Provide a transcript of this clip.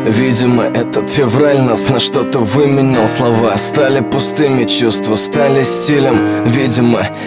Видимо, этот февраль нас на что-то выменял. Слова стали пустыми, чувства стали стилем. Видимо,